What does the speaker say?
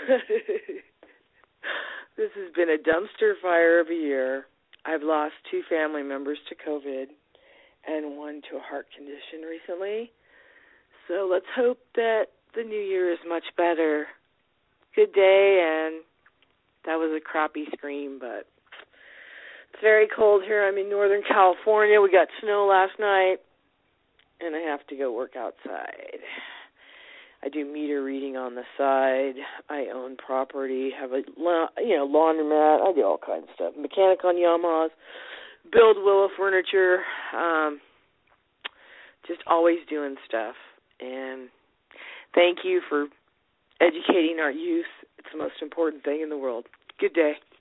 This has been a dumpster fire of a year. I've lost 2 family members to COVID and 1 to a heart condition recently. So let's hope that the new year is much better. Good day, and that was a crappy scream, but it's very cold here. I'm in Northern California. We got snow last night, and I have to go work outside. I do meter reading on the side. I own property, have a laundromat. I do all kinds of stuff. Mechanic on Yamahas, build Willow furniture, just always doing stuff. And thank you for educating our youth. It's the most important thing in the world. Good day.